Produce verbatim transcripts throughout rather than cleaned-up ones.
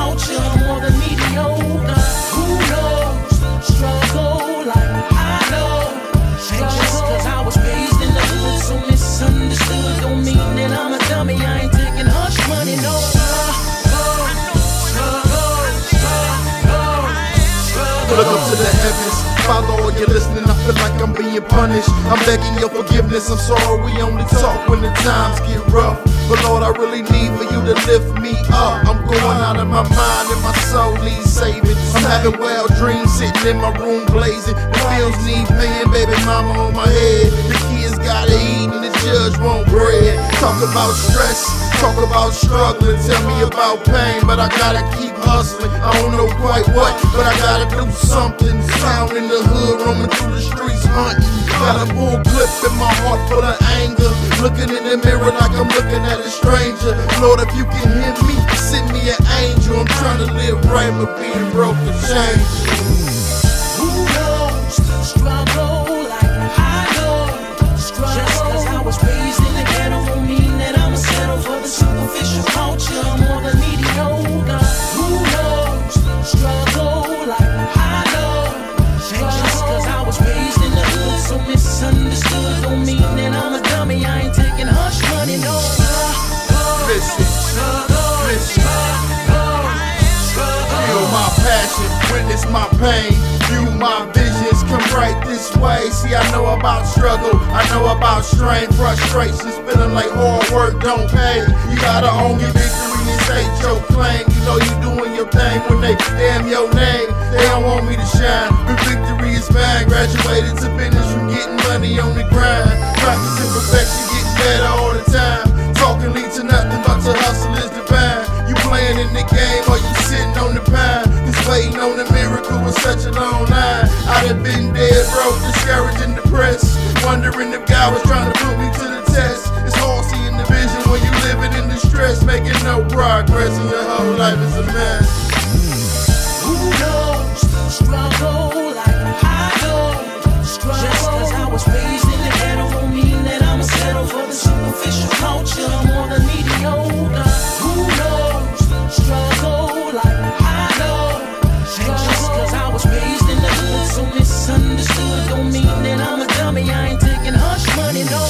culture, more than mediocre. Who knows? Struggle like I know. And just cause I was raised in the hood, so misunderstood, don't mean that I'm a dummy. I ain't taking hush money, no. Look up to the heavens, Father, all you're listening, I feel like I'm being punished. I'm begging your forgiveness, I'm sorry we only talk when the times get rough. But Lord, I really need for you to lift me up. I'm going out of my mind and my soul needs saving. I'm having wild dreams sitting in my room blazing. The bills need paying, baby mama on my head. The kids gotta eat and the judge want bread. Talk about stress, talk about struggling, tell me about pain, but I gotta keep hustling. I don't know quite what, but I gotta do something. Sound in the hood, roaming through the streets hunting. Got a full clip in my heart full of anger. Looking in the mirror like I'm looking at a stranger. Lord, if you can hear me, send me an angel. I'm trying to live right, but being broke to change. Who knows? Struggle like I know. Struggle. Just cause I was raised in the ghetto don't mean that I'ma settle for the superficial culture, more than mediocre. Who knows? Struggle like I know. And just cause I was raised in the hood, so misunderstood, don't mean that I'm a dummy. I ain't taking hush money, no. Listen, listen. Feel my passion, witness my pain, view my visions, come right this way. See, I know about struggle, I know about strain, frustrations, feeling like hard work don't pay. You gotta own your victory and state your claim. You know you doing your thing when they damn your name. They don't want me to shine, but victory is mine. Graduated to business from getting money on the grind. Practicing perfection, getting better all the time. Talking lead to nothing but to hustle is divine. You playing in the game or you sitting on the pine. Cause waiting on the miracle was such a long line. I done been dead broke, discouraged and depressed, wondering if God was trying to put me to the test. It's hard seeing the vision when you living in the stress, making no progress and your whole life is a mess. Who knows? Struggle like I know. Struggle. Just cause I was raised in the ghetto don't mean that I'ma settle for the superficial culture, more than mediocre. Who knows? Struggle like I know. And just cause I was raised in the hood, so misunderstood, don't mean that I'm a dummy. I ain't taking hush money, no.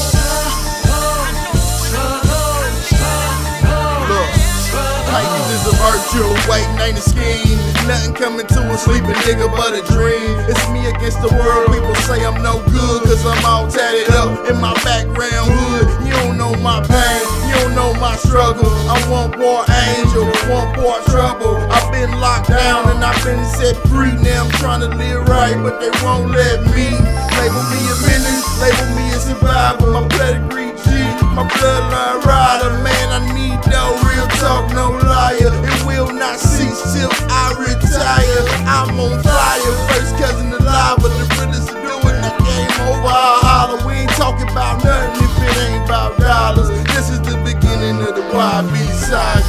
Tightness is a virtue, waiting ain't a scheme. Nothing coming to a sleeping nigga but a dream. It's me against the world, people say I'm no good, cause I'm all tatted up in my background hood. You don't know my pain, you don't know my struggle. I'm one part angel, one part trouble. I've been locked down and I've been set free. Now I'm trying to live right, but they won't let me. Label me a menace, label me a survivor. My pedigree G, my bloodline rider. Man, I need no real talk, no liar. It will not cease till I retire. I'm on fire, first cousin alive, but the realest to do it. The game over, I'll holler. We ain't talking about nothing if it ain't about dollars. This is the beginning of the Y B saga.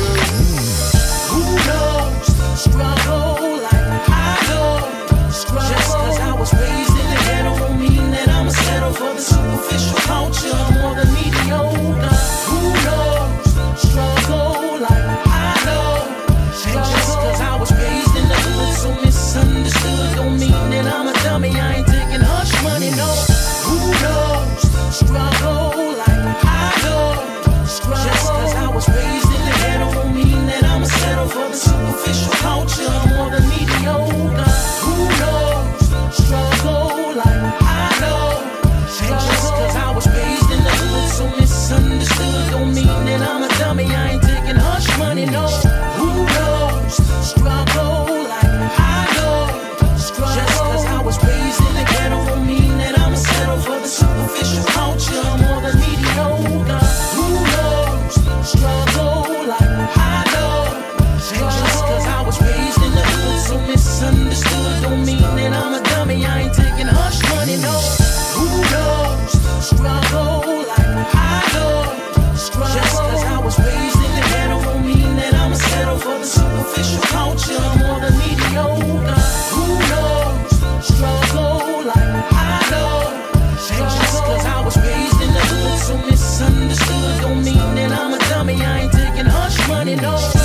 Who knows? Struggle like I know. Struggle. Just cause I was raised in the ghetto don't mean that I'ma settle for the superficial culture, more than mediocre. Who knows? Struggle like I know. And just cause I was raised in the hood, so misunderstood, don't mean that I'm a dummy. I ain't taking hush money, no. Who knows? Struggle like I know. Struggle. Just cause I was raised in the ghetto don't mean that I'ma settle for the superficial culture, more than mediocre. Who knows? Struggle like I know. And just cause I was raised in the hood, so misunderstood, don't mean that I'm a dummy. I ain't taking hush money, no. Who knows? Struggle like I know. Struggle. Just cause I was raised in the ghetto don't mean that I'ma settle for the superficial culture, more than mediocre. Who knows? Struggle like I know. And just cause I was raised in the hood, so misunderstood, don't mean that I'm a dummy. I ain't taking hush money, no. Who knows? Struggle like I know. Struggle. Just cause I was raised in the ghetto don't mean that I'ma settle for the superficial culture, more than mediocre. Who knows? Struggle like I know. And just cause I was raised in the hood, so misunderstood, don't mean that I'm a dummy. I ain't taking hush money, no.